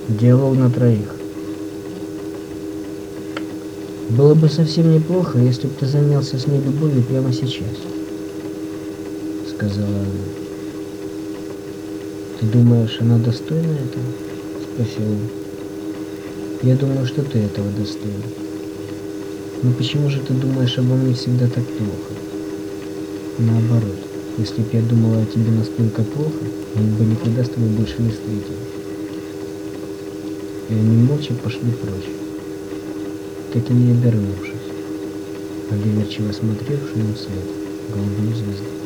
Диалог на троих. Было бы совсем неплохо, если бы ты занялся с ней любовью прямо сейчас, сказала она. Ты думаешь, она достойна этого? Спросил он. Я думаю, что ты этого достоин. Но почему же ты думаешь обо мне всегда так плохо? Наоборот, если бы я думала о тебе настолько плохо, мы бы никогда с тобой больше не встретились. И они молча пошли прочь, так и не обернувшись, а доверчиво смотревшему вслед голубую звезду.